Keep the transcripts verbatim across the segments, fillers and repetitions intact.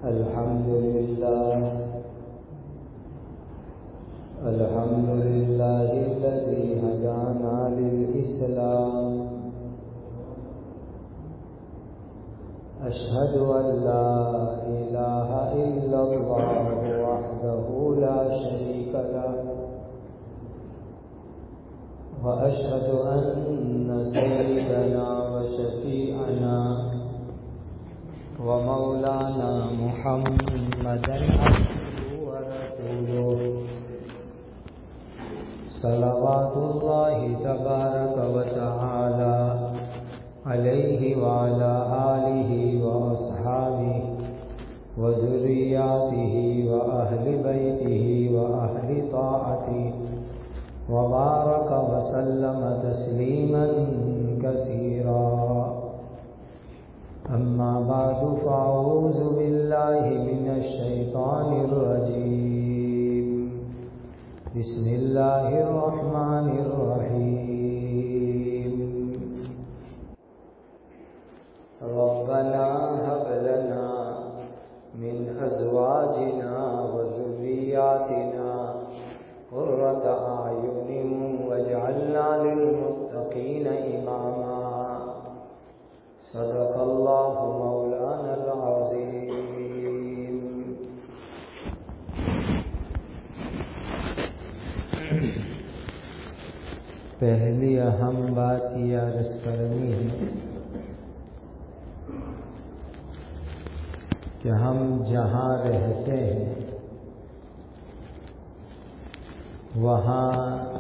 الحمد لله الحمد لله الذي هدانا للإسلام أشهد أن لا إله إلا الله وحده لا شريك له وأشهد أن سيدنا وشفيعنا ومولانا محمدا عبده ورسوله صلوات الله تبارك وتعالى عليه وعلى آله وأصحابه وذرياته وأهل بيته وأهل طاعته وبارك وسلم تسليما كثيرا. أما بعد فأعوذ بالله من الشيطان الرجيم. بسم الله الرحمن الرحيم. ربنا هب لنا من أزواجنا وذرياتنا قرة أعين واجعلنا للمتقين إماما. صدق الله مولانا العظيم. پہلی اہم بات یہ عرض کرنی ہے کہ ہم جہاں رہتے ہیں وہاں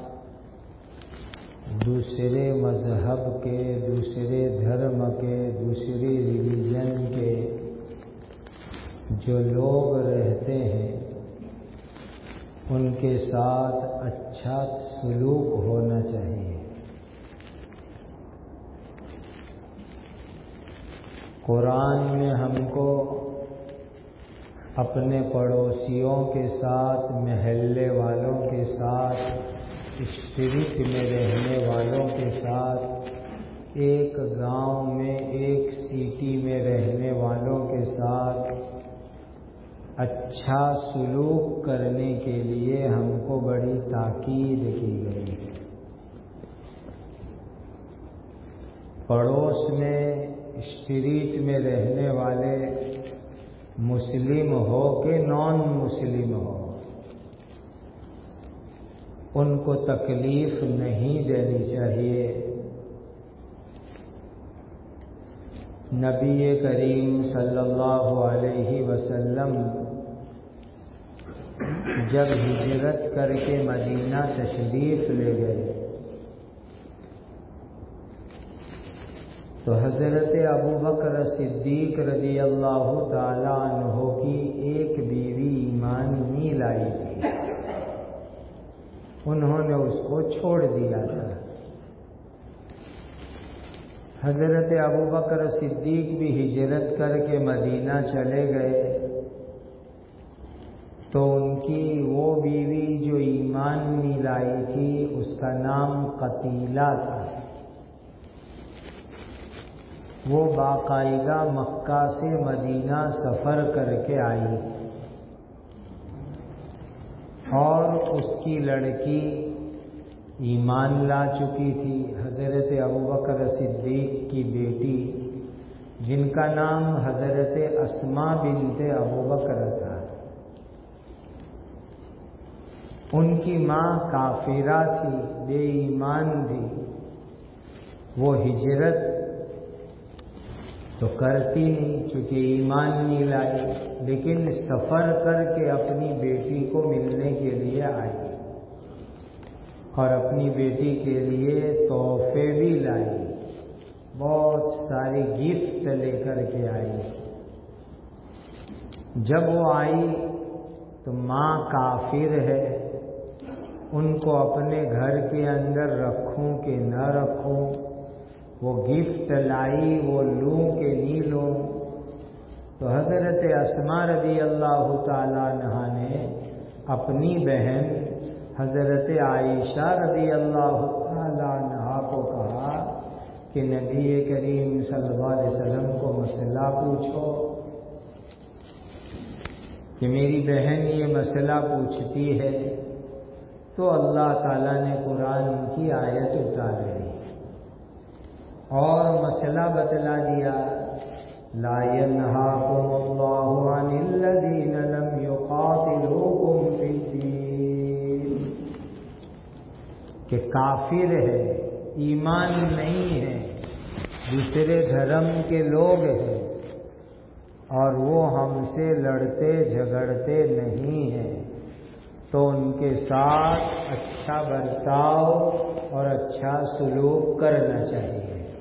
دوسرے مذہب کے، دوسرے دھرم کے، دوسری ریلیجن کے جو لوگ رہتے ہیں ان کے ساتھ اچھا سلوک ہونا چاہیے. قرآن میں ہم کو اپنے پڑوسیوں کے ساتھ، محلے والوں کے ساتھ، اسٹریٹ میں رہنے والوں کے ساتھ، ایک گاؤں میں، ایک سٹی میں رہنے والوں کے ساتھ اچھا سلوک کرنے کے لیے ہم کو بڑی تاکید کی گئی ہے. پڑوس میں، اسٹریٹ میں رہنے والے مسلم ہو کہ نان مسلم ہو، ان کو تکلیف نہیں دینی چاہیے. نبی کریم صلی اللہ علیہ وسلم جب ہجرت کر کے مدینہ تشریف لے گئے تو حضرت ابوبکر صدیق رضی اللہ تعالی عنہ کی ایک بیوی ایمان نہیں لائی تھی، انہوں نے اس کو چھوڑ دیا تھا. حضرت ابوبکر صدیق بھی ہجرت کر کے مدینہ چلے گئے تو ان کی وہ بیوی جو ایمان نہیں لائی تھی اس کا نام قتیلہ تھا. وہ باقاعدہ مکہ سے مدینہ سفر کر کے آئی اور اس کی لڑکی ایمان لا چکی تھی. حضرت ابوبکر صدیق کی بیٹی جن کا نام حضرت اسماء بنت ابوبکر تھا، ان کی ماں کافرہ تھی، بے ایمان تھی. وہ ہجرت تو کرتی نہیں چونکہ ایمان نہیں لائی، لیکن سفر کر کے اپنی بیٹی کو ملنے کے لیے آئی اور اپنی بیٹی کے لیے تحفے بھی لائی، بہت ساری گفٹ لے کر کے آئی. جب وہ آئی تو ماں کافر ہے، ان کو اپنے گھر کے اندر رکھوں کہ نہ رکھوں، وہ گفٹ لائی، وہ لوں کہ نہیں لوں. تو حضرت اسماء رضی اللہ تعالی عنہا نے اپنی بہن حضرت عائشہ رضی اللہ تعالی عنہا کو کہا کہ نبی کریم صلی اللہ علیہ وسلم کو مسئلہ پوچھو. کہ میری بہن یہ مسئلہ پوچھتی ہے، تو اللہ تعالیٰ نے قرآن کی آیت اتاری اور مسئلہ بتلا دیا، لا ينهاكم الله عن الذين لم يقاتلوكم في الدين، کہ کافر ہے، ایمان نہیں ہے، دوسرے دھرم کے لوگ ہیں اور وہ ہم سے لڑتے جھگڑتے نہیں ہیں، تو ان کے ساتھ اچھا برتاؤ اور اچھا سلوک کرنا چاہیے۔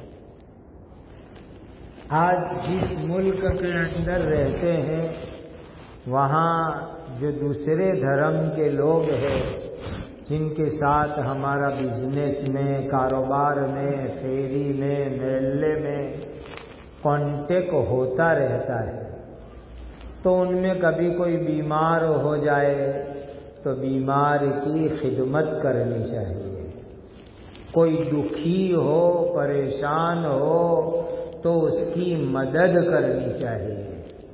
آج جس ملک کے اندر رہتے ہیں وہاں جو دوسرے دھرم کے لوگ ہیں، جن کے ساتھ ہمارا بزنس میں، کاروبار میں، فیری میں، میلے میں کانٹیکٹ ہوتا رہتا ہے، تو ان میں کبھی کوئی بیمار ہو جائے تو بیمار کی خدمت کرنی چاہیے، کوئی دکھی ہو، پریشان ہو تو اس کی مدد کرنی چاہیے۔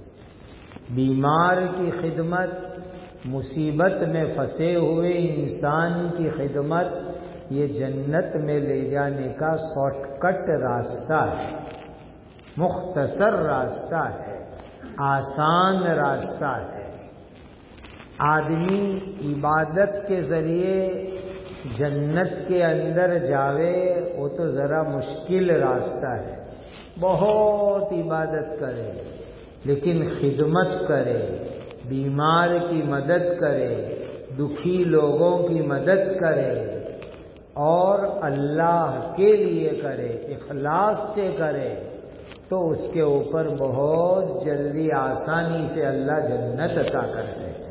بیمار کی خدمت، مصیبت میں پھنسے ہوئے انسان کی خدمت، یہ جنت میں لے جانے کا شارٹ کٹ راستہ ہے، مختصر راستہ ہے، آسان راستہ ہے۔ آدمی عبادت کے ذریعے جنت کے اندر جاوے وہ تو ذرا مشکل راستہ ہے، بہت عبادت کرے لیکن خدمت کرے، بیمار کی مدد کرے، دکھی لوگوں کی مدد کرے اور اللہ کے لیے کرے، اخلاص سے کرے، تو اس کے اوپر بہت جلدی آسانی سے اللہ جنت عطا کرتے ہیں۔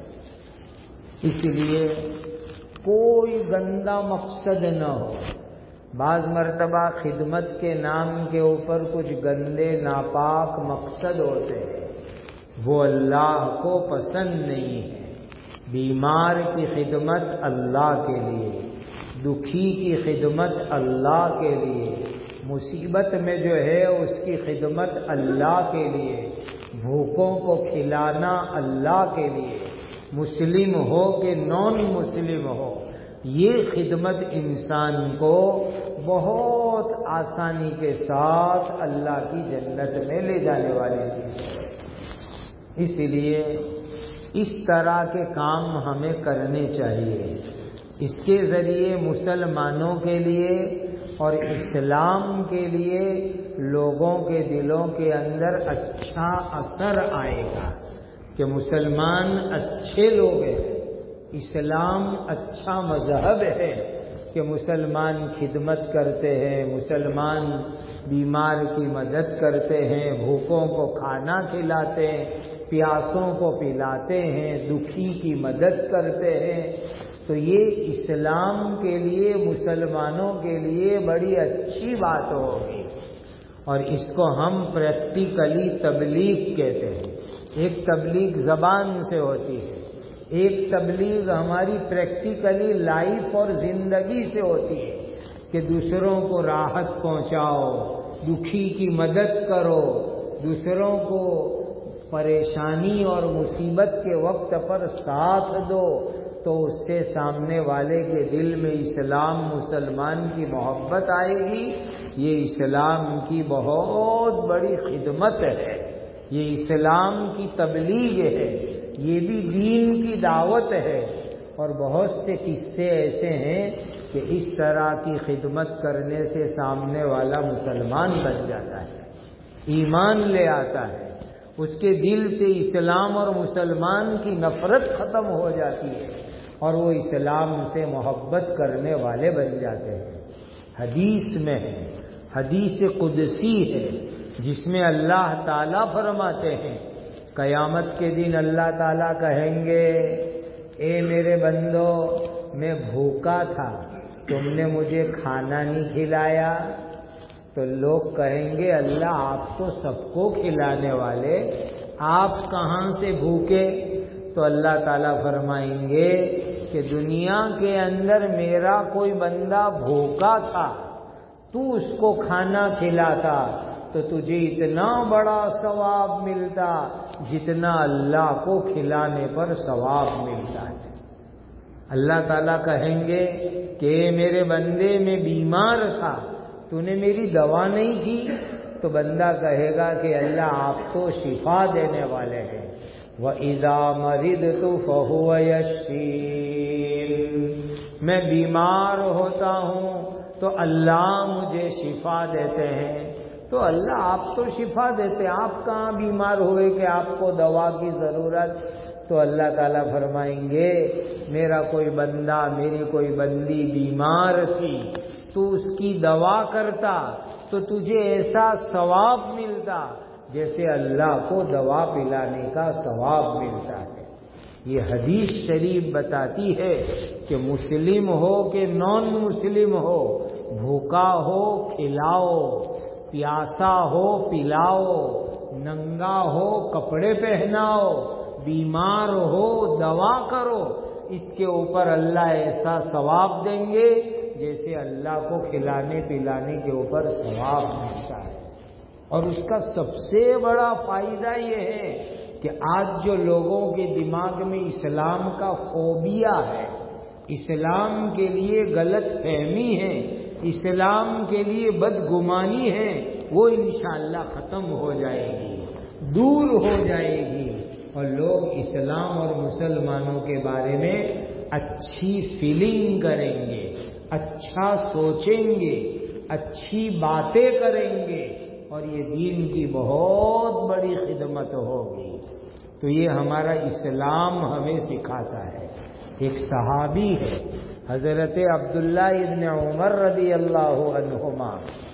اس لیے کوئی گندا مقصد نہ ہو۔ بعض مرتبہ خدمت کے نام کے اوپر کچھ گندے ناپاک مقصد ہوتے ہیں، وہ اللہ کو پسند نہیں ہے۔ بیمار کی خدمت اللہ کے لیے، دکھی کی خدمت اللہ کے لیے، مصیبت میں جو ہے اس کی خدمت اللہ کے لیے، بھوکوں کو کھلانا اللہ کے لیے، مسلم ہو کہ نان مسلم ہو، یہ خدمت انسان کو بہت آسانی کے ساتھ اللہ کی جنت میں لے جانے والی چیز ہے۔ اس لیے اس طرح کے کام ہمیں کرنے چاہیے۔ اس کے ذریعے مسلمانوں کے لیے اور اسلام کے لیے لوگوں کے دلوں کے اندر اچھا اثر آئے گا کہ مسلمان اچھے لوگ ہیں، اسلام اچھا مذہب ہے کہ مسلمان خدمت کرتے ہیں، مسلمان بیمار کی مدد کرتے ہیں، بھوکوں کو کھانا کھلاتے ہیں، پیاسوں کو پلاتے ہیں، دکھی کی مدد کرتے ہیں، تو یہ اسلام کے لیے، مسلمانوں کے لیے بڑی اچھی بات ہوگی، اور اس کو ہم پریکٹیکلی تبلیغ کہتے ہیں۔ ایک تبلیغ زبان سے ہوتی ہے، ایک تبلیغ ہماری پریکٹیکلی لائف اور زندگی سے ہوتی ہے کہ دوسروں کو راحت پہنچاؤ، دکھی کی مدد کرو، دوسروں کو پریشانی اور مصیبت کے وقت پر ساتھ دو، تو اس سے سامنے والے کے دل میں اسلام، مسلمان کی محبت آئے گی۔ یہ اسلام کی بہت بڑی خدمت ہے، یہ اسلام کی تبلیغ ہے، یہ بھی دین کی دعوت ہے۔ اور بہت سے قصے ایسے ہیں کہ اس طرح کی خدمت کرنے سے سامنے والا مسلمان بن جاتا ہے، ایمان لے آتا ہے، اس کے دل سے اسلام اور مسلمان کی نفرت ختم ہو جاتی ہے اور وہ اسلام سے محبت کرنے والے بن جاتے ہیں۔ حدیث میں ہے، حدیث قدسی ہے، جس میں اللہ تعالیٰ فرماتے ہیں، قیامت کے دن اللہ تعالیٰ کہیں گے، اے میرے بندو، میں بھوکا تھا، تم نے مجھے کھانا نہیں کھلایا۔ تو لوگ کہیں گے، اللہ آپ تو سب کو کھلانے والے، آپ کہاں سے بھوکے؟ تو اللہ تعالیٰ فرمائیں گے کہ دنیا کے اندر میرا کوئی بندہ بھوکا تھا، تو اس کو کھانا کھلاتا، تو تجھے اتنا بڑا ثواب ملتا جتنا اللہ کو کھلانے پر ثواب ملتا ہے۔ اللہ تعالیٰ کہیں گے کہ میرے بندے میں بیمار تھا، تو نے میری دوا نہیں کی، تو بندہ کہے گا کہ اللہ آپ تو شفا دینے والے ہیں۔ وَإِذَا مَرِضْتُ فَهُوَ يَشْفِينِ، میں بیمار ہوتا ہوں تو اللہ مجھے شفا دیتے ہیں۔ تو اللہ آپ تو شفا دیتے، آپ کہاں بیمار ہوئے کہ آپ کو دوا کی ضرورت؟ تو اللہ تعالیٰ فرمائیں گے میرا کوئی بندہ، میری کوئی بندی بیمار تھی، تو اس کی دوا کرتا تو تجھے ایسا ثواب ملتا جیسے اللہ کو دوا پلانے کا ثواب ملتا ہے۔ یہ حدیث شریف بتاتی ہے کہ مسلم ہو کہ نان مسلم ہو، بھوکا ہو کھلاؤ، پیاسا ہو پلاؤ، ننگا ہو کپڑے پہناؤ، بیمار ہو دوا کرو، اس کے اوپر اللہ ایسا ثواب دیں گے جیسے اللہ کو کھلانے پلانے کے اوپر ثواب ملتا ہے۔ اور اس کا سب سے بڑا فائدہ یہ ہے کہ آج جو لوگوں کے دماغ میں اسلام کا فوبیا ہے، اسلام کے لیے غلط فہمی ہے، اسلام کے لیے بدگمانی ہے، وہ انشاءاللہ ختم ہو جائے گی، دور ہو جائے گی، اور لوگ اسلام اور مسلمانوں کے بارے میں اچھی فیلنگ کریں گے، اچھا سوچیں گے، اچھی باتیں کریں گے، اور یہ دین کی بہت بڑی خدمت ہوگی۔ تو یہ ہمارا اسلام ہمیں سکھاتا ہے۔ ایک صحابی ہے حضرت عبداللہ ابن عمر رضی اللہ عنہما،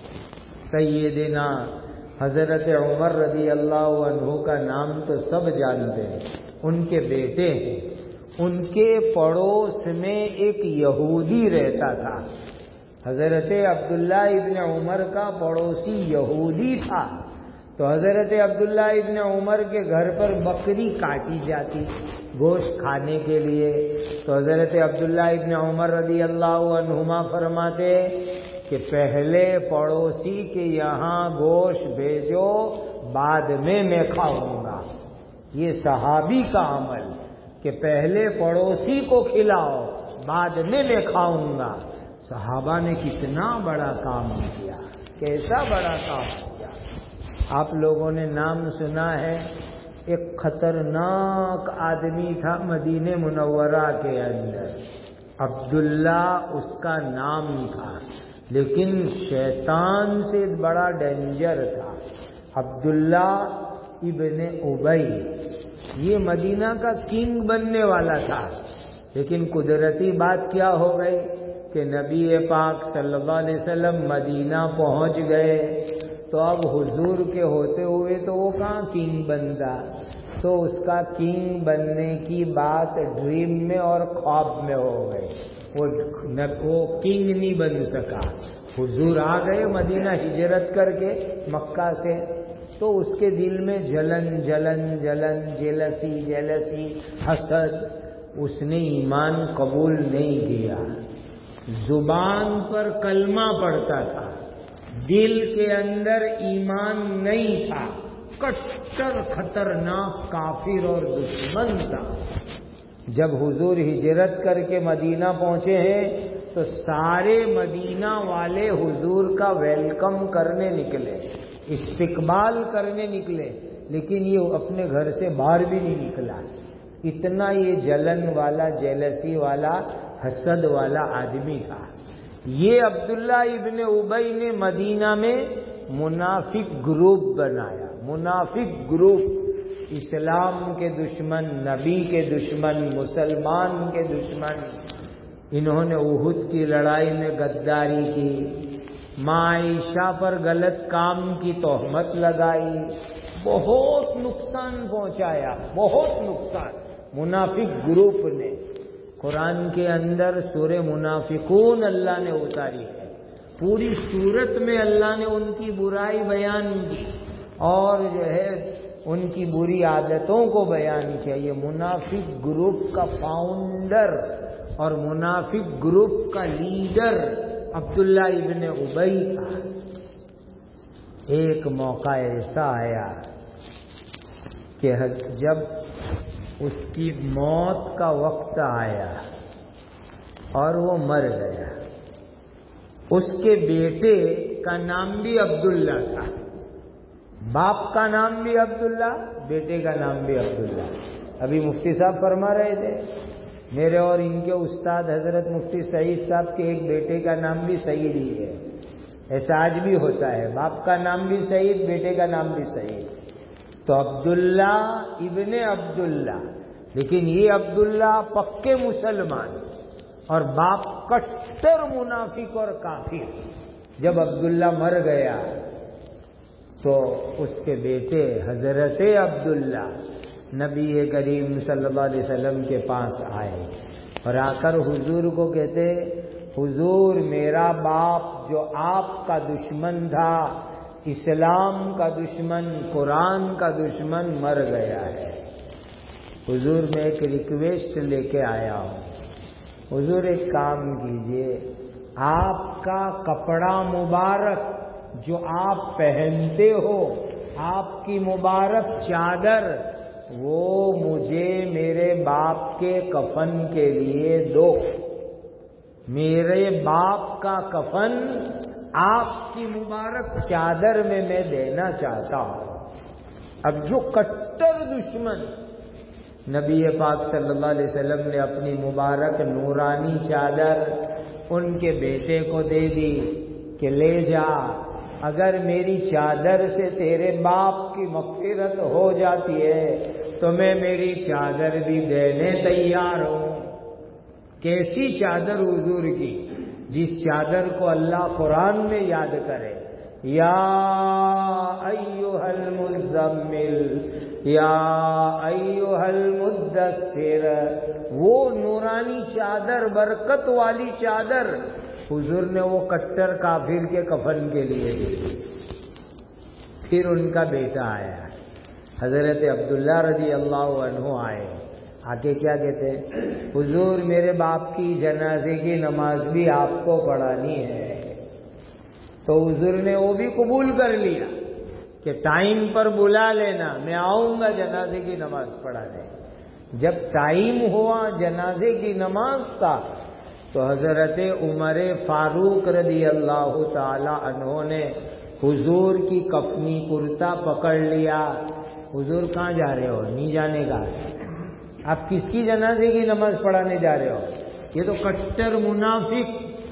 سیدنا حضرت عمر رضی اللہ عنہ کا نام تو سب جانتے ہیں، ان کے بیٹے ہیں۔ ان کے پڑوس میں ایک یہودی رہتا تھا۔ حضرت عبداللہ ابن عمر کا پڑوسی یہودی تھا، تو حضرت عبداللہ ابن عمر کے گھر پر بکری کاٹی جاتی گوشت کھانے کے لیے، تو حضرت عبداللہ ابن عمر رضی اللہ عنہما فرماتے کہ پہلے پڑوسی کے یہاں گوشت بھیجو، بعد میں میں کھاؤں گا۔ یہ صحابی کا عمل کہ پہلے پڑوسی کو کھلاؤ، بعد میں میں کھاؤں گا۔ صحابہ نے کتنا بڑا کام کیا، کیسا بڑا کام کیا۔ آپ لوگوں نے نام سنا ہے، ایک خطرناک آدمی تھا مدینہ منورہ کے اندر، عبداللہ اس کا نام تھا، لیکن شیطان سے بڑا ڈینجر تھا۔ عبداللہ ابن ابی یہ مدینہ کا کنگ بننے والا تھا، لیکن قدرتی بات کیا ہو گئی کہ نبی پاک صلی اللہ علیہ وسلم مدینہ پہنچ گئے، تو اب حضور کے ہوتے ہوئے تو وہ کہاں کنگ بنتا، تو اس کا کنگ بننے کی بات ڈریم میں اور خواب میں ہو گئی، وہ کنگ نہیں بن سکا۔ حضور آ گئے مدینہ ہجرت کر کے مکہ سے، تو اس کے دل میں جلن جلن جلن جیلسی جیلسی حسد، اس نے ایمان قبول نہیں کیا، زبان پر کلمہ پڑھتا تھا، دل کے اندر ایمان نہیں تھا، کٹر خطرناک کافر اور دشمن تھا۔ جب حضور ہجرت کر کے مدینہ پہنچے ہیں تو سارے مدینہ والے حضور کا ویلکم کرنے نکلے، استقبال کرنے نکلے، لیکن یہ اپنے گھر سے باہر بھی نہیں نکلا، اتنا یہ جلن والا جیلسی والا حسد والا آدمی تھا۔ یہ عبداللہ ابن ابی نے مدینہ میں منافق گروپ بنایا، منافق گروپ، اسلام کے دشمن، نبی کے دشمن، مسلمان کے دشمن۔ انہوں نے احد کی لڑائی میں غداری کی، ماں عائشہ پر غلط کام کی تہمت لگائی، بہت نقصان پہنچایا، بہت نقصان منافق گروپ نے۔ قرآن کے اندر سورہ منافقون اللہ نے اتاری ہے، پوری سورت میں اللہ نے ان کی برائی بیان کی اور جو ہے ان کی بری عادتوں کو بیان کیا۔ یہ منافق گروپ کا فاؤنڈر اور منافق گروپ کا لیڈر عبداللہ ابن ابی تھا۔ ایک موقع ایسا آیا کہ جب اس کی موت کا وقت آیا اور وہ مر گیا. اس کے بیٹے کا نام بھی عبداللہ تھا. باپ کا نام بھی عبداللہ، بیٹے کا نام بھی عبداللہ. ابھی مفتی صاحب فرما رہے تھے میرے اور ان کے استاد حضرت مفتی سعید صاحب کے ایک بیٹے کا نام بھی سعید ہی ہے. ایسا آج بھی ہوتا ہے، باپ کا نام بھی سعید، بیٹے کا نام بھی سعید. تو عبداللہ ابن عبداللہ، لیکن یہ عبداللہ پکے مسلمان اور باپ کٹر منافق اور کافر. جب عبداللہ مر گیا تو اس کے بیٹے حضرت عبداللہ نبی کریم صلی اللہ علیہ وسلم کے پاس آئے اور آ کر حضور کو کہتے، حضور میرا باپ جو آپ کا دشمن تھا، اسلام کا دشمن، قرآن کا دشمن، مر گیا ہے. حضور میں ایک ریکویسٹ لے کے آیا ہوں. حضور ایک کام کیجئے، آپ کا کپڑا مبارک جو آپ پہنتے ہو، آپ کی مبارک چادر، وہ مجھے میرے باپ کے کفن کے لیے دو. میرے باپ کا کفن آپ کی مبارک چادر میں میں دینا چاہتا ہوں. اب جو کٹر دشمن، نبی پاک صلی اللہ علیہ وسلم نے اپنی مبارک نورانی چادر ان کے بیٹے کو دے دی کہ لے جا، اگر میری چادر سے تیرے باپ کی مغفرت ہو جاتی ہے تو میں میری چادر بھی دینے تیار ہوں. کیسی چادر حضور کی، جس چادر کو اللہ قرآن میں یاد کرے، یا ایھا المزمل یا ایھا المدثر، وہ نورانی چادر، برکت والی چادر حضور نے وہ کٹر کافر کے کفن کے لیے دی. پھر ان کا بیٹا آیا حضرت عبداللہ رضی اللہ عنہ آئے. آ کے کیا کہتے، حضور میرے باپ کی جنازے کی نماز بھی آپ کو پڑھانی ہے. تو حضور نے وہ بھی قبول کر لیا کہ ٹائم پر بلا لینا، میں آؤں گا جنازے کی نماز پڑھانے. جب ٹائم ہوا جنازے کی نماز کا تو حضرت عمر فاروق رضی اللہ تعالی عنہ نے حضور کی کفنی کرتا پکڑ لیا. حضور کہاں جا رہے ہو؟ نہیں جانے کا. آپ کس کی جنازے کی نماز پڑھانے جا رہے ہو؟ یہ تو کٹر منافق،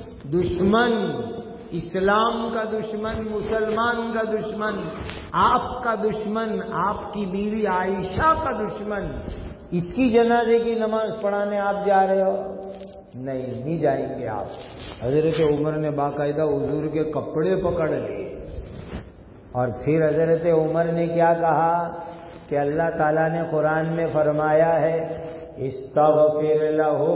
دشمن، اسلام کا دشمن، مسلمان کا دشمن، آپ کا دشمن، آپ کی بیوی عائشہ کا دشمن، اس کی جنازے کی نماز پڑھانے آپ جا رہے ہو؟ نہیں نہیں جائیں گے آپ. حضرت عمر نے باقاعدہ حضور کے کپڑے پکڑ لیے اور پھر حضرت عمر نے کیا کہا کہ اللہ تعالیٰ نے قرآن میں فرمایا ہے استغفر لہم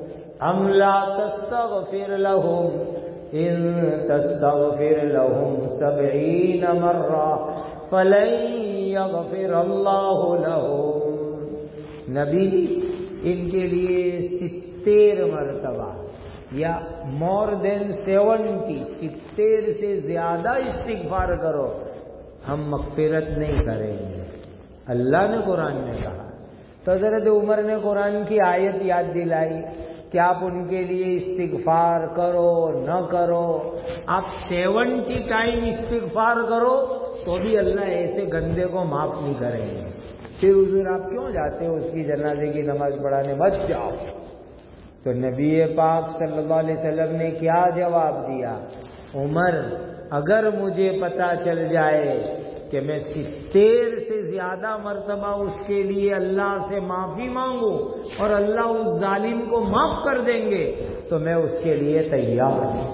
ام لا تستغفر لہم ان تستغفر لہم سبعین مرہ فلن یغفر اللہ لہم. نبی ان کے لیے ستر مرتبہ یا مور دین سیونٹی، ستر سے زیادہ استغفار کرو، ہم مغفرت نہیں کریں گے. اللہ نے قرآن میں کہا. تو حضرت عمر نے قرآن کی آیت یاد دلائی کہ آپ ان کے لیے استغفار کرو نہ کرو، آپ سیونٹی ٹائم استغفار کرو تو بھی اللہ ایسے گندے کو معاف نہیں کریں گے. پھر حضور آپ کیوں جاتے ہو اس کی جنازے کی نماز پڑھانے؟ مت جاؤ. تو نبی پاک صلی اللہ علیہ وسلم نے کیا جواب دیا؟ عمر اگر مجھے پتا چل جائے کہ میں ستر سے زیادہ مرتبہ اس کے لیے اللہ سے معافی مانگوں اور اللہ اس ظالم کو معاف کر دیں گے تو میں اس کے لیے تیار ہوں.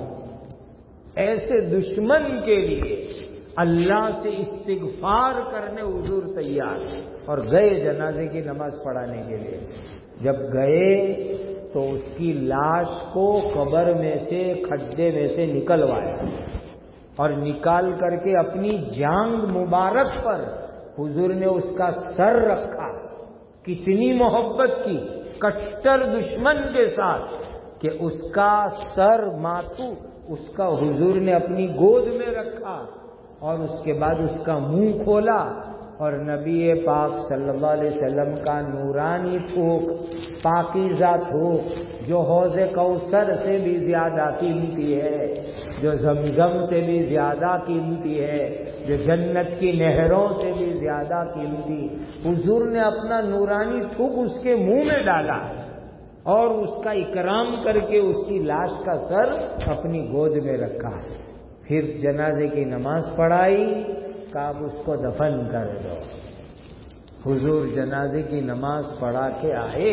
ایسے دشمن کے لیے اللہ سے استغفار کرنے حضور تیار اور گئے جنازے کی نماز پڑھانے کے لیے. جب گئے تو اس کی لاش کو قبر میں سے، کھڈے میں سے نکلوایا اور نکال کر کے اپنی جانب مبارک پر حضور نے اس کا سر رکھا. کتنی محبت کی کٹر دشمن کے ساتھ کہ اس کا سر ماتو اس کا حضور نے اپنی گود میں رکھا اور اس کے بعد اس کا منہ کھولا اور نبی پاک صلی اللہ علیہ وسلم کا نورانی تھوک، پاکیزہ تھوک، جو حوض کوثر سے بھی زیادہ قیمتی ہے، جو زمزم سے بھی زیادہ قیمتی ہے، جو جنت کی نہروں سے بھی زیادہ قیمتی، حضور نے اپنا نورانی تھوک اس کے منہ میں ڈالا اور اس کا اکرام کر کے اس کی لاش کا سر اپنی گود میں رکھا، پھر جنازے کی نماز پڑھائی، کہا اب اس کو دفن کر دو۔ حضور جنازے کی نماز پڑھا کے آئے،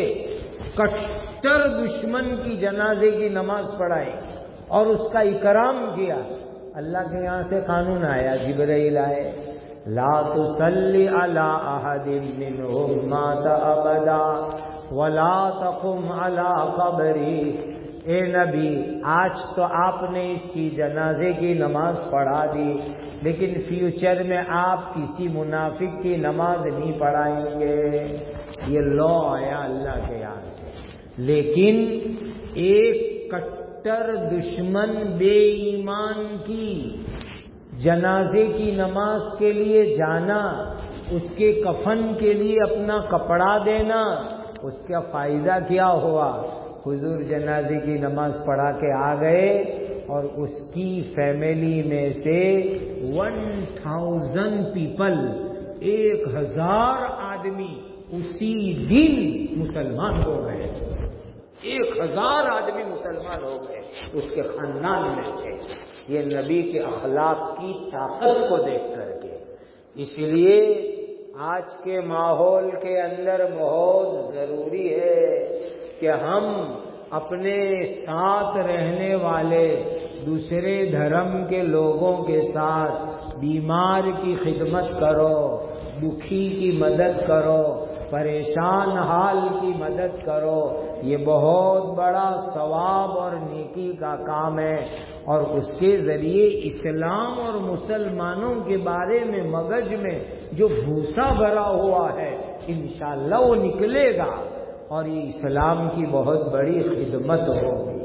کٹر دشمن کی جنازے کی نماز پڑھائی اور اس کا اکرام کیا۔ اللہ کے یہاں سے قانون آیا، جبرائیل آئے، لا تصلی علی احد منهم مات ابدا ولا تقم علی قبری۔ اے نبی، آج تو آپ نے اس کی جنازے کی نماز پڑھا دی، لیکن فیوچر میں آپ کسی منافق کی نماز نہیں پڑھائیں گے۔ یہ لا آیا اللہ کے یہاں سے۔ لیکن ایک کٹر دشمن بے ایمان کی جنازے کی نماز کے لیے جانا، اس کے کفن کے لیے اپنا کپڑا دینا، اس کا فائدہ کیا ہوا؟ حضور جنازے کی نماز پڑھا کے آ گئے اور اس کی فیملی میں سے ون تھاؤزینڈ پیپل، ایک ہزار آدمی اسی دن مسلمان ہو گئے۔ ایک ہزار آدمی مسلمان ہو گئے اس کے خاندان میں سے، یہ نبی کے اخلاق کی طاقت کو دیکھ کر کے۔ اس لیے آج کے ماحول کے اندر بہت ضروری ہے کہ ہم اپنے ساتھ رہنے والے دوسرے دھرم کے لوگوں کے ساتھ بیمار کی خدمت کرو، دکھی کی مدد کرو، پریشان حال کی مدد کرو، یہ بہت بڑا ثواب اور نیکی کا کام ہے، اور اس کے ذریعے اسلام اور مسلمانوں کے بارے میں مغز میں جو بھوسا بھرا ہوا ہے انشاءاللہ وہ نکلے گا، اور یہ اسلام کی بہت بڑی خدمت ہوگی۔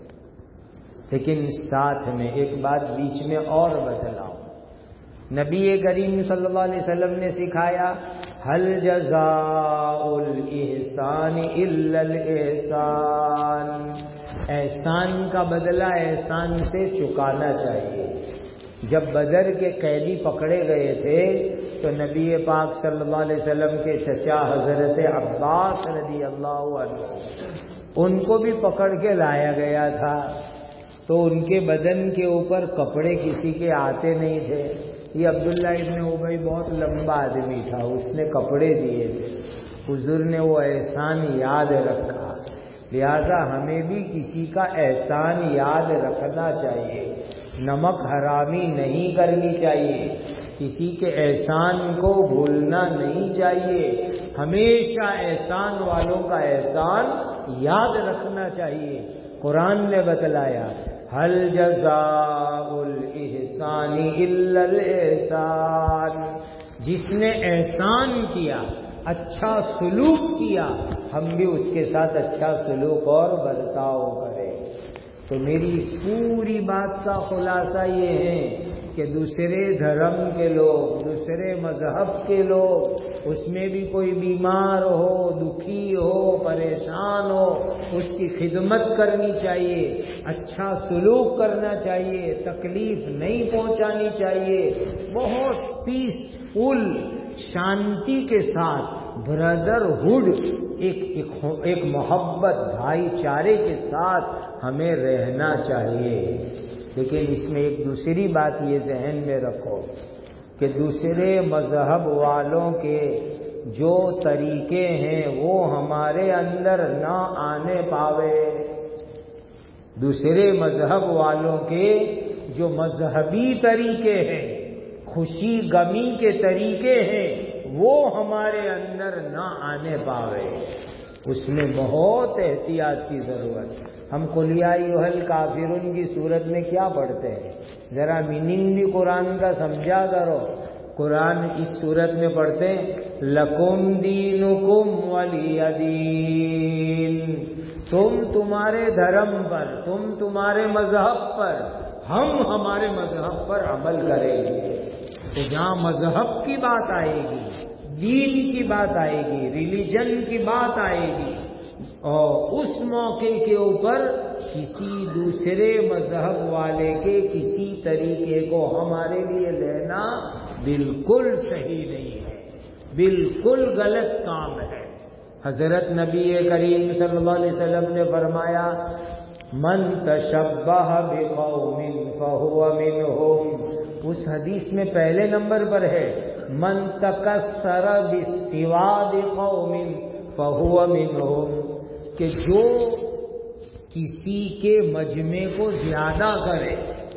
لیکن ساتھ میں ایک بات بیچ میں اور بتلاؤں، نبی کریم صلی اللہ علیہ وسلم نے سکھایا، هل جزاء الاحسان الا الاحسان، احسان کا بدلہ احسان سے چکانا چاہیے۔ جب بدر کے قیدی پکڑے گئے تھے تو نبی پاک صلی اللہ علیہ وسلم کے چچا حضرت عباس رضی اللہ عنہ، ان کو بھی پکڑ کے لایا گیا تھا، تو ان کے بدن کے اوپر کپڑے کسی کے آتے نہیں تھے۔ یہ عبداللہ ابن ابی بہت لمبا آدمی تھا، اس نے کپڑے دیے تھے، حضور نے وہ احسان یاد رکھا، لہذا ہمیں بھی کسی کا احسان یاد رکھنا چاہیے، نمک حرامی نہیں کرنی چاہیے، کسی کے احسان کو بھولنا نہیں چاہیے، ہمیشہ احسان والوں کا احسان یاد رکھنا چاہیے۔ قرآن نے بتلایا، هل جزاء الاحسان الا الاحسان، جس نے احسان کیا، اچھا سلوک کیا، ہم بھی اس کے ساتھ اچھا سلوک اور برتاؤ کریں۔ تو میری اس پوری بات کا خلاصہ یہ ہے کہ دوسرے دھرم کے لوگ، دوسرے مذہب کے لوگ، اس میں بھی کوئی بیمار ہو، دکھی ہو، پریشان ہو، اس کی خدمت کرنی چاہیے، اچھا سلوک کرنا چاہیے، تکلیف نہیں پہنچانی چاہیے، بہت پیس فل شانتی کے ساتھ بردر ہوڈ، ایک ایک محبت بھائی چارے کے ساتھ ہمیں رہنا چاہیے۔ لیکن اس میں ایک دوسری بات یہ ذہن میں رکھو کہ دوسرے مذہب والوں کے جو طریقے ہیں وہ ہمارے اندر نہ آنے پاوے، دوسرے مذہب والوں کے جو مذہبی طریقے ہیں، خوشی غمی کے طریقے ہیں، وہ ہمارے اندر نہ آنے پاوے، اس میں بہت احتیاط کی ضرورت ہے۔ ہم قل یا ایھا الکافرون کی صورت میں کیا پڑھتے ہیں؟ ذرا میننگ بھی قرآن کا سمجھا کرو۔ قرآن اس صورت میں پڑھتے ہیں لکم دینکم ولی دین، تم تمہارے دھرم پر، تم تمہارے مذہب پر، ہم ہمارے مذہب پر عمل کریں گے۔ تو جہاں مذہب کی بات آئے گی، دین کی بات آئے گی، ریلیجن کی بات آئے گی، اور اس موقع کے اوپر کسی دوسرے مذہب والے کے کسی طریقے کو ہمارے لیے لینا بالکل صحیح نہیں ہے، بالکل غلط کام ہے۔ حضرت نبی کریم صلی اللہ علیہ وسلم نے فرمایا من تشبہ بقوم فہو منہم، اس حدیث میں پہلے نمبر پر ہے من تکثر بسواد قوم فہو منہم، کہ جو کسی کے مجمع کو زیادہ کرے،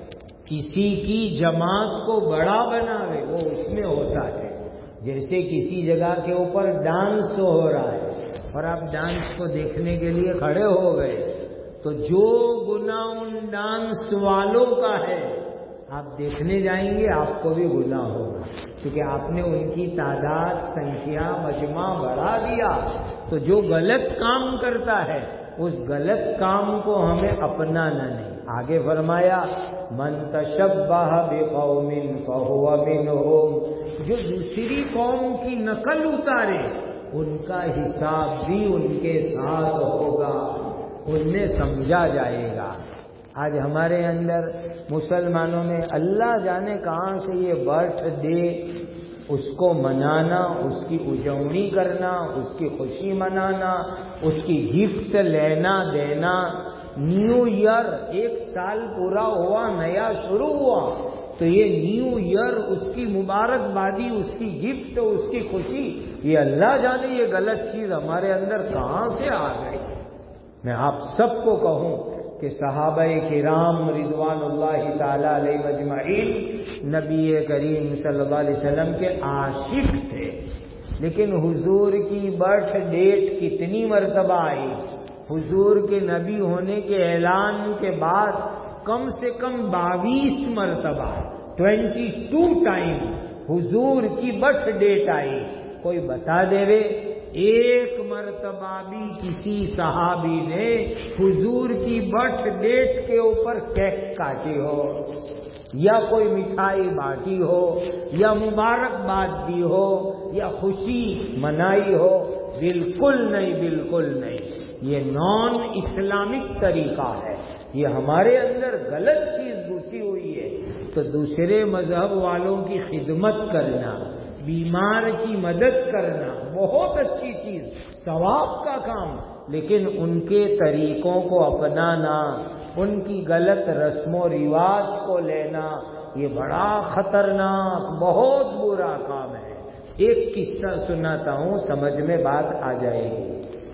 کسی کی جماعت کو بڑا بناوے، وہ اس میں ہوتا ہے۔ جیسے کسی جگہ کے اوپر ڈانس ہو رہا ہے اور آپ ڈانس کو دیکھنے کے لیے کھڑے ہو گئے، تو جو گناہ ان ڈانس والوں کا ہے آپ دیکھنے جائیں گے، آپ کو بھی گناہ ہوگا، کیونکہ آپ نے ان کی تعداد، سنکھیا، مجمع بڑھا دیا۔ تو جو غلط کام کرتا ہے اس غلط کام کو ہمیں اپنانا نہیں۔ آگے فرمایا من تشبہ بقوم فہو منہم، جو دوسری قوم کی نقل اتارے ان کا حساب بھی ان کے ساتھ ہوگا، ان میں سمجھا جائے گا۔ آج ہمارے اندر مسلمانوں میں اللہ جانے کہاں سے یہ برتھ ڈے، اس کو منانا، اس کی اجوڑی کرنا، اس کی خوشی منانا، اس کی گفٹ لینا دینا، نیو ایئر ایک سال پورا ہوا، نیا شروع ہوا، تو یہ نیو ایئر، اس کی مبارکبادی، اس کی گفٹ، اس کی خوشی، یہ اللہ جانے یہ غلط چیز ہمارے اندر کہاں سے آ گئی۔ میں آپ سب کو کہوں کہ صحابہ کرام رضوان اللہ تعالی علیہ مجمعین نبی کریم صلی اللہ علیہ وسلم کے عاشق تھے، لیکن حضور کی برتھ ڈیٹ کتنی مرتبہ آئی؟ حضور کے نبی ہونے کے اعلان کے بعد کم سے کم باویس مرتبہ، ٹوینٹی ٹو ٹائم حضور کی برتھ ڈیٹ آئی۔ کوئی بتا دے وے ایک مرتبہ بھی کسی صحابی نے حضور کی برتھ ڈیٹ کے اوپر کیک کاٹی ہو، یا کوئی مٹھائی بانٹی ہو، یا مبارکباد دی ہو، یا خوشی منائی ہو؟ بالکل نہیں، بالکل نہیں۔ یہ نان اسلامک طریقہ ہے، یہ ہمارے اندر غلط چیز گھسی ہوئی ہے۔ تو دوسرے مذہب والوں کی خدمت کرنا، بیمار کی مدد کرنا بہت اچھی چیز، ثواب کا کام، لیکن ان کے طریقوں کو اپنانا، ان کی غلط رسم و رواج کو لینا، یہ بڑا خطرناک، بہت برا کام ہے۔ ایک قصہ سناتا ہوں، سمجھ میں بات آ جائے گی۔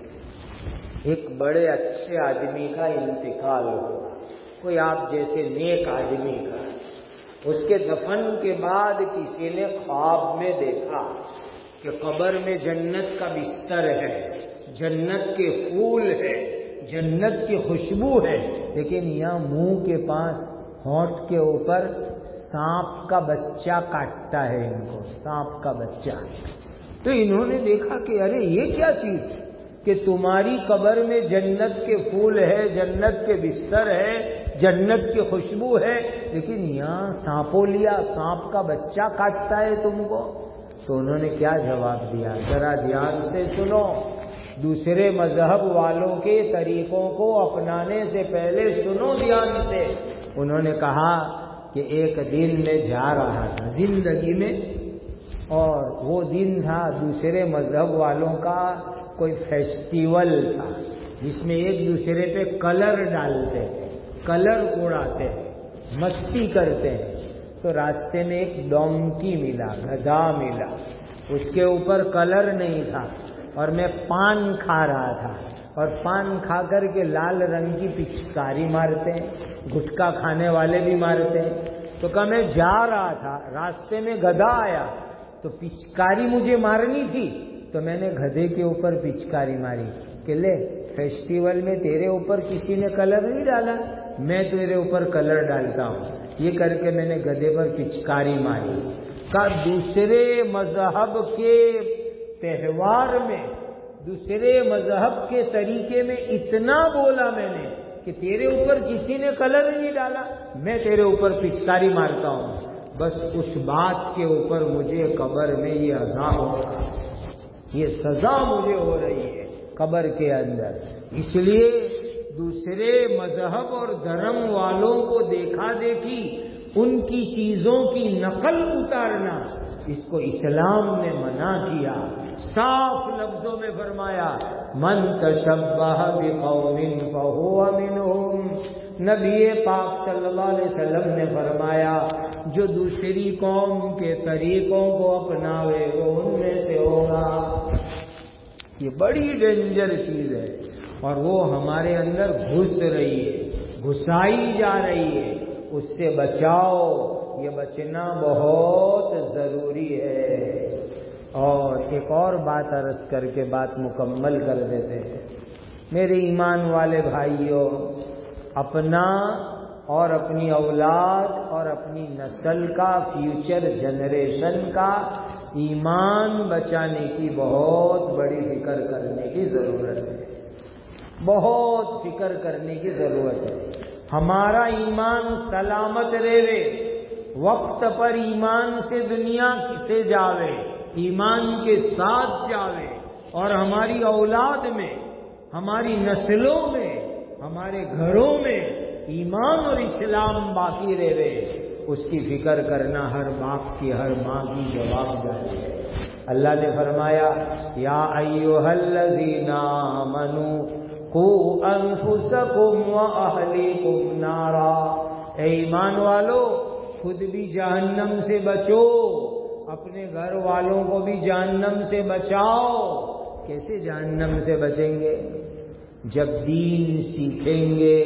ایک بڑے اچھے آدمی کا انتقال ہوا، کوئی آپ جیسے نیک آدمی کا۔ اس کے دفن کے بعد کسی نے خواب میں دیکھا کہ قبر میں جنت کا بستر ہے، جنت کے پھول ہے، جنت کی خوشبو ہے، لیکن یہاں منہ کے پاس، ہونٹ کے اوپر سانپ کا بچہ کاٹتا ہے ان کو، سانپ کا بچہ۔ تو انہوں نے دیکھا کہ ارے یہ کیا چیز کہ تمہاری قبر میں جنت کے پھول ہے، جنت کے بستر ہے، جنت کی خوشبو ہے، لیکن یہاں سانپولیا، سانپ کا بچہ کاٹتا ہے تم کو۔ تو انہوں نے کیا جواب دیا؟ ذرا دھیان سے سنو، دوسرے مذہب والوں کے طریقوں کو اپنانے سے پہلے سنو دھیان سے۔ انہوں نے کہا کہ ایک دن میں جا رہا تھا زندگی میں، اور وہ دن تھا دوسرے مذہب والوں کا کوئی فیسٹیول تھا، جس میں ایک دوسرے پہ کلر ڈالتے ہیں، کلر اڑاتے ہیں، مستی کرتے ہیں۔ تو راستے میں ایک ڈونکی ملا، گدھا ملا، اس کے اوپر کلر نہیں تھا، اور میں پان کھا رہا تھا، اور پان کھا کر کے لال رنگ کی پچکاری مارتے ہیں، گٹکا کھانے والے بھی مارتے ہیں۔ تو کہا میں جا رہا تھا، راستے میں گدھا آیا، تو پچکاری مجھے مارنی تھی، تو میں نے گدھے کے اوپر پچکاری ماری کہ لے، فیسٹیول میں تیرے اوپر کسی نے کلر نہیں ڈالا، میں تیرے اوپر کلر ڈالتا ہوں۔ یہ کر کے میں نے گدھے پر پچکاری ماری۔ کہ دوسرے مذہب کے تہوار میں، دوسرے مذہب کے طریقے میں اتنا بولا میں نے کہ تیرے اوپر کسی نے کلر نہیں ڈالا، میں تیرے اوپر پچکاری مارتا ہوں۔ بس اس بات کے اوپر مجھے قبر میں یہ عذاب ہو رہا ہے، یہ سزا مجھے ہو رہی ہے قبر کے اندر۔ اس لیے دوسرے مذہب اور دھرم والوں کو دیکھا دیکھی ان کی چیزوں کی نقل اتارنا، اس کو اسلام نے منع کیا، صاف لفظوں میں فرمایا من تشبہ بقوم فہو منہم۔ نبی پاک صلی اللہ علیہ وسلم نے فرمایا جو دوسری قوم کے طریقوں کو اپناوے وہ ان میں سے ہوگا۔ یہ بڑی ڈینجر چیز ہے اور وہ ہمارے اندر گھس رہی ہے، گھسائی جا رہی ہے، اس سے بچاؤ، یہ بچنا بہت ضروری ہے۔ اور ایک اور بات عرض کر کے بات مکمل کر دیتے ہیں۔ میرے ایمان والے بھائیوں، اپنا اور اپنی اولاد اور اپنی نسل کا، فیوچر جنریشن کا ایمان بچانے کی بہت بڑی فکر کرنے کی ضرورت ہے، بہت فکر کرنے کی ضرورت ہے۔ ہمارا ایمان سلامت رہے، وقت پر ایمان سے دنیا سے جاوے، ایمان کے ساتھ جاوے، اور ہماری اولاد میں، ہماری نسلوں میں، ہمارے گھروں میں ایمان اور اسلام باقی رہے، اس کی فکر کرنا ہر باپ کی، ہر ماں کی جواب داری ہے۔ اللہ نے فرمایا یا ایھا الذین آمنوا قوا انفسکم واہلیکم نارا، اے ایمان والو خود بھی جہنم سے بچو، اپنے گھر والوں کو بھی جہنم سے بچاؤ۔ کیسے جہنم سے بچیں گے؟ جب دین سیکھیں گے،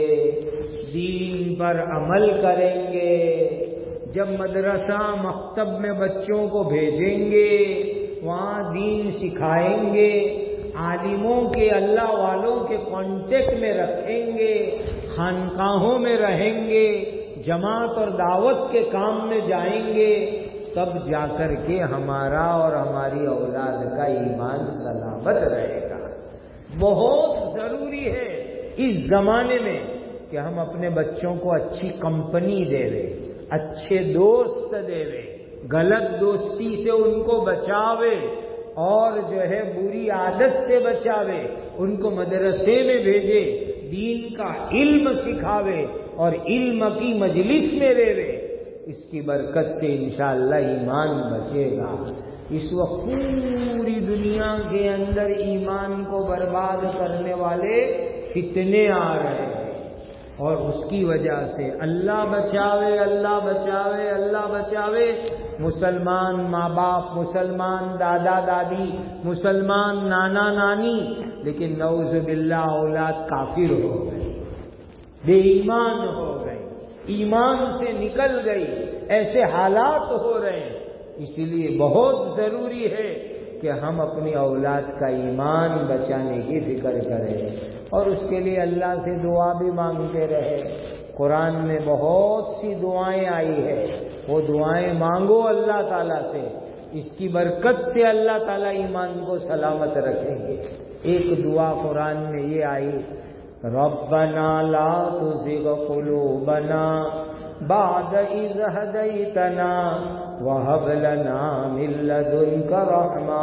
دین پر عمل کریں گے، جب مدرسہ مکتب میں بچوں کو بھیجیں گے، وہاں دین سکھائیں گے، عالموں کے، اللہ والوں کے کانٹیکٹ میں رکھیں گے، خانقاہوں میں رہیں گے، جماعت اور دعوت کے کام میں جائیں گے، تب جا کر کے ہمارا اور ہماری اولاد کا ایمان سلامت رہے گا۔ بہت ضروری ہے اس زمانے میں کہ ہم اپنے بچوں کو اچھی کمپنی دے رہے، اچھے دوست دے رہے، غلط دوستی سے ان کو بچاوے، اور جو ہے بری عادت سے بچاوے، ان کو مدرسے میں بھیجے، دین کا علم سکھاوے اور علم کی مجلس میں رہے، اس کی برکت سے انشاءاللہ ایمان بچے گا۔ اس وقت پوری دنیا کے اندر ایمان کو برباد کرنے والے فتنے آ رہے ہیں، اور اس کی وجہ سے اللہ بچاوے، اللہ بچاوے، اللہ بچاوے، مسلمان ماں باپ، مسلمان دادا دادی، مسلمان نانا نانی، لیکن نعوذ باللہ اولاد کافر ہو گئے، بے ایمان ہو گئے، ایمان سے نکل گئی، ایسے حالات ہو رہے ہیں۔ اسی لیے بہت ضروری ہے کہ ہم اپنی اولاد کا ایمان بچانے کی فکر کریں، اور اس کے لیے اللہ سے دعا بھی مانگتے رہے۔ قرآن میں بہت سی دعائیں آئی ہے، وہ دعائیں مانگو اللہ تعالیٰ سے، اس کی برکت سے اللہ تعالیٰ ایمان کو سلامت رکھیں گے۔ ایک دعا قرآن میں یہ آئی ربنا لا تزغ قلوبنا بعد اذ ہدیتنا وہب لنا من لدنک رحمہ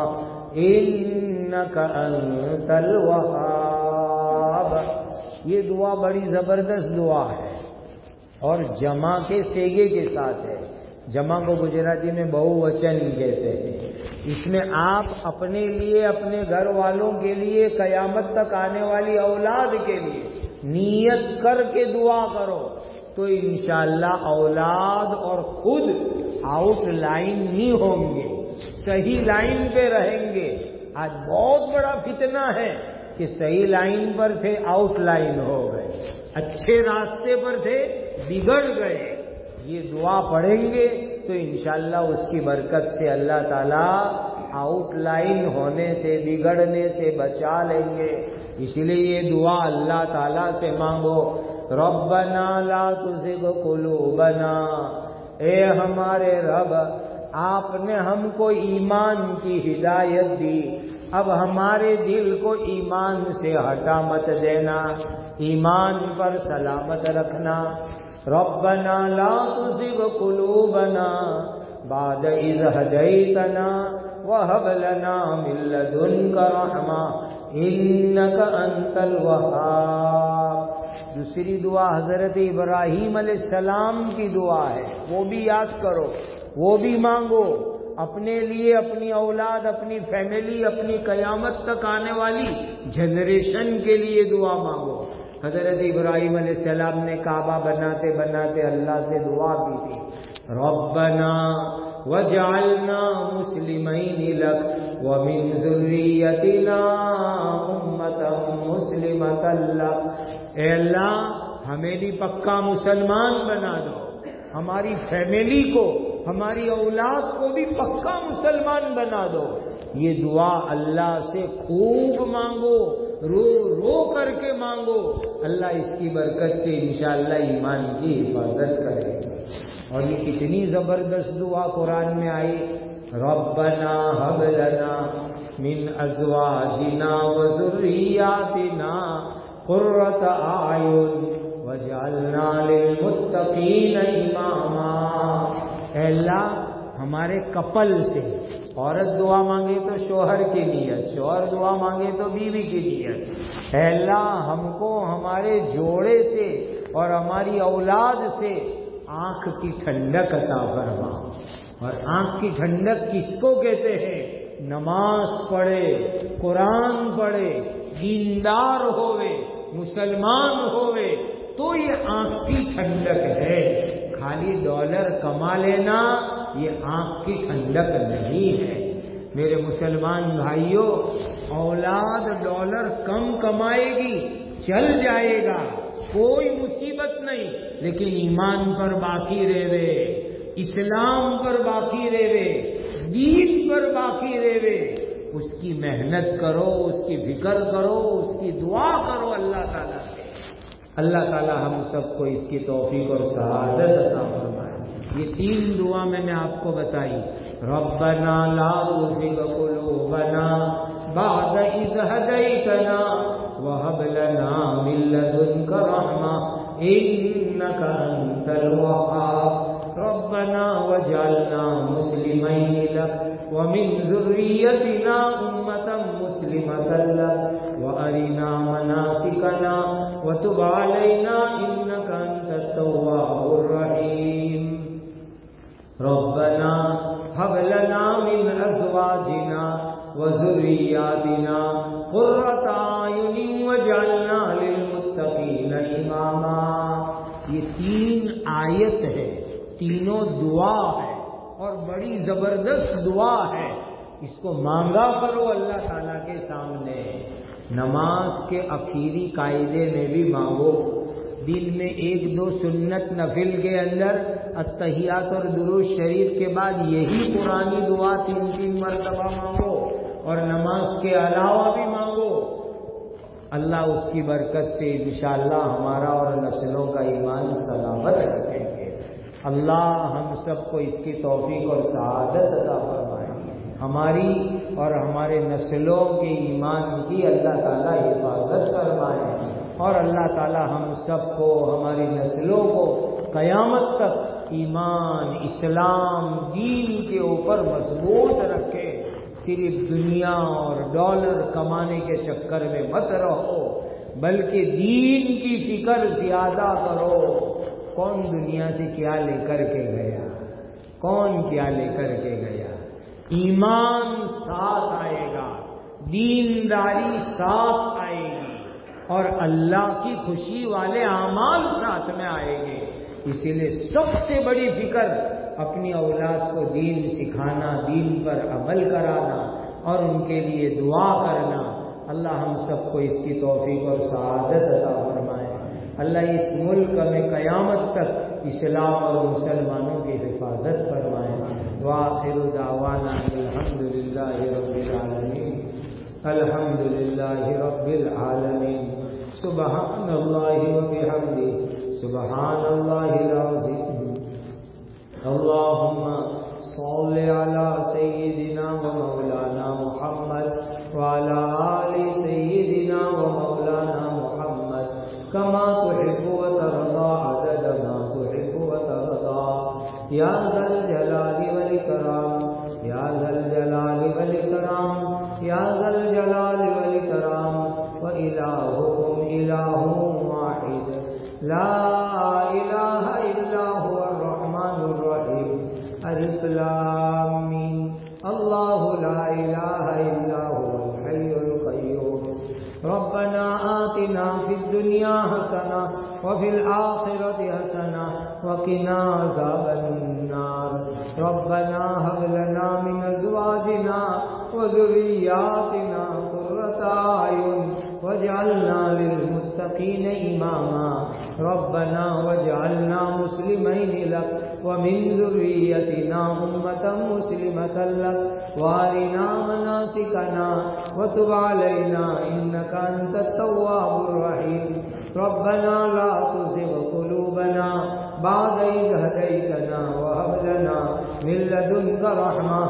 انک انت الوہاب۔ یہ دعا بڑی زبردست دعا ہے اور جمع کے سیگے کے ساتھ ہے۔ جمع کو گجراتی میں بہو وچن کہتے ہیں۔ اس میں آپ اپنے لیے، اپنے گھر والوں کے لیے، قیامت تک آنے والی اولاد کے لیے نیت کر کے دعا کرو تو انشاءاللہ اولاد اور خود آؤٹ لائن نہیں ہوں گے، صحیح لائن پہ رہیں گے۔ آج بہت بڑا فتنہ ہے کہ صحیح لائن پر تھے، آؤٹ لائن ہو گئے، اچھے راستے پر تھے، بگڑ گئے۔ یہ دعا پڑھیں گے تو انشاءاللہ اس کی برکت سے اللہ تعالیٰ آؤٹ لائن ہونے سے، بگڑنے سے بچا لیں گے۔ اس لیے یہ دعا اللہ تعالیٰ سے مانگو ربنا لا تزغ قلوبنا، اے ہمارے رب آپ نے ہم کو ایمان کی ہدایت دی، اب ہمارے دل کو ایمان سے ہٹا مت دینا، ایمان پر سلامت رکھنا۔ ربنا لا تزغ قلوبنا بعد إذ هديتنا وهب لنا من لدنك رحمة إنك أنت الوهاب. دوسری دعا حضرت ابراہیم علیہ السلام کی دعا ہے، وہ بھی یاد کرو، وہ بھی مانگو اپنے لیے، اپنی اولاد، اپنی فیملی، اپنی قیامت تک آنے والی جنریشن کے لیے دعا مانگو. حضرت ابراہیم علیہ السلام نے کعبہ بناتے بناتے اللہ سے دعا کی تھی، ربنا وجعلنا مسلمین لک ومن ذریتنا امۃ مسلمۃ لک. اے اللہ ہمیں بھی پکا مسلمان بنا دو، ہماری فیملی کو، ہماری اولاد کو بھی پکا مسلمان بنا دو. یہ دعا اللہ سے خوب مانگو، رو رو کر کے مانگو، اللہ اس کی برکت سے انشاءاللہ ایمان کی حفاظت کرے. اور یہ کتنی زبردست دعا قرآن میں آئی، ربنا هب لنا من ازواجنا وذریاتنا قرۃ اعین وجعلنا للمتقین اماما. اے اللہ ہمارے کپل سے، عورت دعا مانگے تو شوہر کی نیت، شوہر دعا مانگے تو بیوی کی نیت، اے اللہ ہم کو ہمارے جوڑے سے اور ہماری اولاد سے آنکھ کی ٹھنڈک عطا فرما. اور آنکھ کی ٹھنڈک کس کو کہتے ہیں؟ نماز پڑھے، قرآن پڑھے، دیندار ہوئے، مسلمان ہوئے تو یہ آنکھ کی ٹھنڈک ہے. خالی ڈالر کما لینا یہ آنکھ کی ٹھنڈک نہیں ہے. میرے مسلمان بھائیوں، اولاد ڈالر کم کمائے گی، چل جائے گا، کوئی مصیبت نہیں، لیکن ایمان پر باقی رہے، اسلام پر باقی رہے، دین پر باقی رہے، اس کی محنت کرو، اس کی فکر کرو، اس کی دعا کرو اللہ تعالیٰ سے. اللہ تعالیٰ ہم سب کو اس کی توفیق اور سعادت عطا فرمائے. یہ تین دعا میں نے آپ کو بتائی، ربنا لا تزغ قلوبنا بعد إذ هديتنا وهب لنا من لدنك رحمة إنك أنت الوهاب. ربنا وجعلنا مسلمين لك ومن ذريتنا أمة مسلمة لك وأرنا مناسكنا وتب علينا إنك أنت التواب الرحيم. ربنا هب لنا من أزواجنا وذرياتنا قرة أعين واجعلنا للمتقين إماما. یہ تین آیت ہے، تینوں دعا ہے اور بڑی زبردست دعا ہے. اس کو مانگا کرو اللہ تعالیٰ کے سامنے. نماز کے اخیری قاعدے میں بھی مانگو. دن میں ایک دو سنت نفل کے اندر التحیات اور درود شریف کے بعد یہی پرانی دعا تین تین مرتبہ مانگو، اور نماز کے علاوہ بھی مانگو. اللہ اس کی برکت سے انشاءاللہ ہمارا اور نسلوں کا ایمان سلامت رکھیں گے. اللہ ہم سب کو اس کی توفیق اور سعادت عطا فرمائے. ہماری اور ہمارے نسلوں کے ایمان کی اللہ تعالیٰ حفاظت فرمائے، اور اللہ تعالیٰ ہم سب کو، ہماری نسلوں کو قیامت تک ایمان، اسلام، دین کے اوپر مضبوط رکھے. صرف دنیا اور ڈالر کمانے کے چکر میں مت رہو، بلکہ دین کی فکر زیادہ کرو. کون دنیا سے کیا لے کر کے گیا؟ کون کیا لے کر کے گیا؟ ایمان ساتھ آئے گا، دینداری ساتھ آئے گی، اور اللہ کی خوشی والے اعمال ساتھ میں آئیں گے. اسی لیے سب سے بڑی فکر اپنی اولاد کو دین سکھانا، دین پر عمل کرانا اور ان کے لیے دعا کرنا. اللہ ہم سب کو اس کی توفیق اور سعادت عطا فرمائے. اللہ اس ملک میں قیامت تک اسلام اور مسلمانوں کی حفاظت فرمائے. وآخر دعوانا الحمد للہ رب العالمین. الحمد للہ رب العالمین. سبحان اللہ وبحمدہ، سبحان اللہ العظیم. اللہم صل علی سیدنا و مولانا محمد وعلی آل سیدنا و مولانا محمد کما تحب و ترضى عدد ما اللہ لا الہ الا هو الحی القیوم ربنا آتنا فی الدنیا حسنہ وفی الآخرة حسنہ وقنا عذاب النار ربنا هب لنا من ازواجنا وذریاتنا قرۃ اعین واجعلنا للمتقین اماما ربنا واجعلنا مسلمین لک ومن ذریتنا امة مسلمة لك وارنا مناسکنا وتب علینا انك انت التواب الرحیم ربنا لا تزغ قلوبنا بعد إذ هديتنا وهب لنا من لدنك رحمة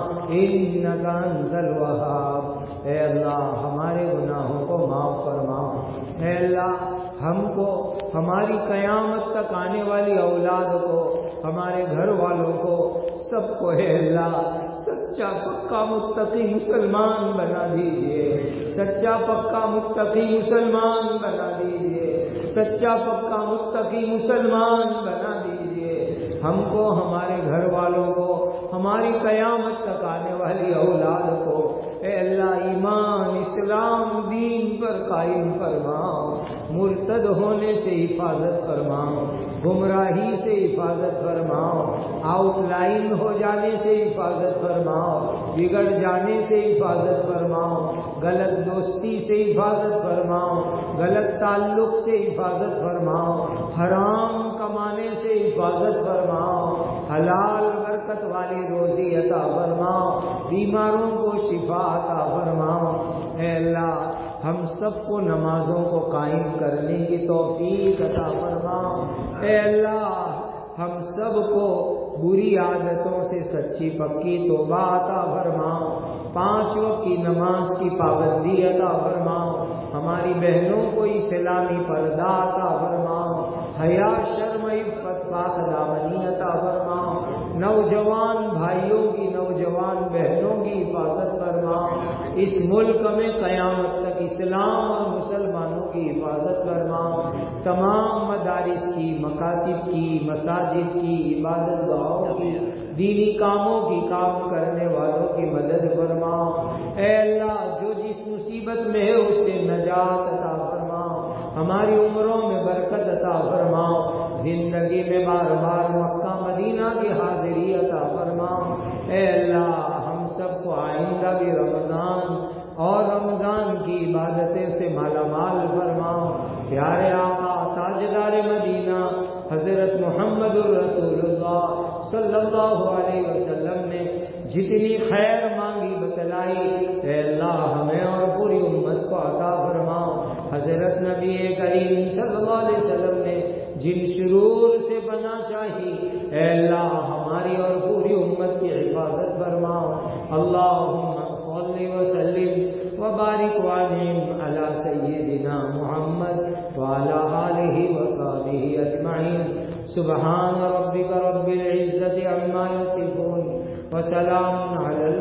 إنك أنت الوهاب اے اللہ ہمارے گناہوں کو معاف فرماؤ. اے اللہ ہم کو ہماری قیامت تک آنے والی اولاد کو ہمارے گھر والوں کو سب کو اے اللہ سچا پکا متقی مسلمان بنا دیجئے. سچا پکا متقی مسلمان بنا دیجئے. سچا پکا متقی مسلمان بنا دیجئے. ہم کو ہمارے گھر والوں کو ہماری قیامت تک آنے والی اولاد کو اے اللہ ایمان اسلام دین پر قائم فرماؤ. مرتد ہونے سے حفاظت فرماؤ. گمراہی سے حفاظت فرماؤ. آؤٹ لائن ہو جانے سے حفاظت فرماؤ. بگڑ جانے سے حفاظت فرماؤ. غلط دوستی سے حفاظت فرماؤ. غلط تعلق سے حفاظت فرماؤ. حرام کمانے سے حفاظت فرماؤ. حلال برکت والی روزی عطا فرماؤ. بیماروں کو شفا عطا فرماؤ. اے اللہ ہم سب کو نمازوں کو قائم کرنے کی توفیق عطا فرماؤ. اے اللہ ہم سب کو بری عادتوں سے سچی پکی توبہ عطا فرماؤ. پانچ وقت کی نماز کی پابندی عطا فرماؤ. ہماری بہنوں کو اسلامی پردہ عطا فرماؤ. حیا شرم عفت پاک دامنی عطا فرماؤ. نوجوان بھائیوں کی نوجوان بہنوں کی حفاظت فرماؤ. اس ملک میں قیامت تک اسلام اور مسلمانوں کی حفاظت فرماؤ. تمام مدارس کی مکاتب کی مساجد کی عبادت گاہوں کی دینی کاموں کی کام کرنے والوں کی مدد فرماؤ. اے اللہ جو جس مصیبت میں ہے اس سے نجات عطا فرماؤ. ہماری عمروں میں برکت عطا فرماؤ. زندگی میں بار بار مکہ مدینہ کی حاضری عطا فرماؤ. اے اللہ ہم سب کو آئندہ بھی رمضان اور رمضان کی عبادتیں سے مالا مال فرماؤ. پیارے آقا تاجدار مدینہ حضرت محمد الرسول اللہ صلی اللہ علیہ وسلم نے جتنی خیر مانگی بتلائی اے اللہ ہمیں اور پوری امت کو عطا فرماؤ. حضرت نبی کریم صلی اللہ علیہ وسلم نے جن شرور سے بنا چاہی اے اللہ ہماری اور پوری امت کی حفاظت فرماؤ. اللہم صلی وسلم وبارک وانعم علی سیدنا محمد وعلی آلہ وصحبہ اجمعین. سبحان ربک رب العزة عما یصفون وسلام علی